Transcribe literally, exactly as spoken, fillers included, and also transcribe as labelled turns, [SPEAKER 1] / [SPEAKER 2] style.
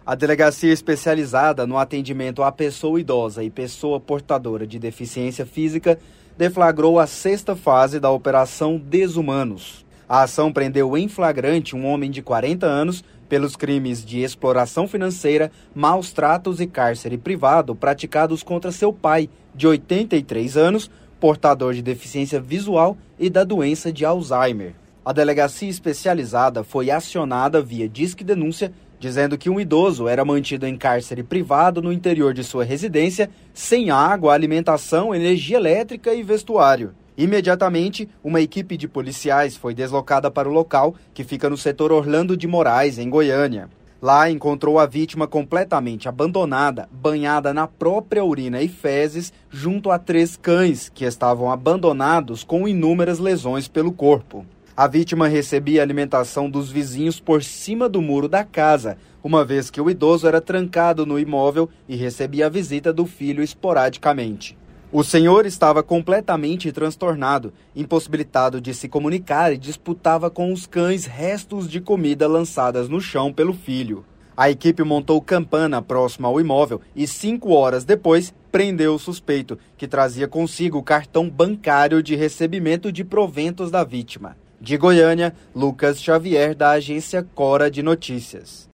[SPEAKER 1] A delegacia especializada no atendimento à pessoa idosa e pessoa portadora de deficiência física deflagrou a sexta fase da Operação Desumanos. A ação prendeu em flagrante um homem de quarenta anos pelos crimes de exploração financeira, maus tratos e cárcere privado praticados contra seu pai, de oitenta e três anos, portador de deficiência visual e da doença de Alzheimer. A delegacia especializada foi acionada via Disque Denúncia, dizendo que um idoso era mantido em cárcere privado no interior de sua residência, sem água, alimentação, energia elétrica e vestuário. Imediatamente, uma equipe de policiais foi deslocada para o local, que fica no setor Orlando de Moraes, em Goiânia. Lá encontrou a vítima completamente abandonada, banhada na própria urina e fezes, junto a três cães que estavam abandonados com inúmeras lesões pelo corpo. A vítima recebia alimentação dos vizinhos por cima do muro da casa, uma vez que o idoso era trancado no imóvel e recebia a visita do filho esporadicamente. O senhor estava completamente transtornado, impossibilitado de se comunicar e disputava com os cães restos de comida lançadas no chão pelo filho. A equipe montou campana próxima ao imóvel e, cinco horas depois, prendeu o suspeito, que trazia consigo o cartão bancário de recebimento de proventos da vítima. De Goiânia, Lucas Xavier, da agência Cora de Notícias.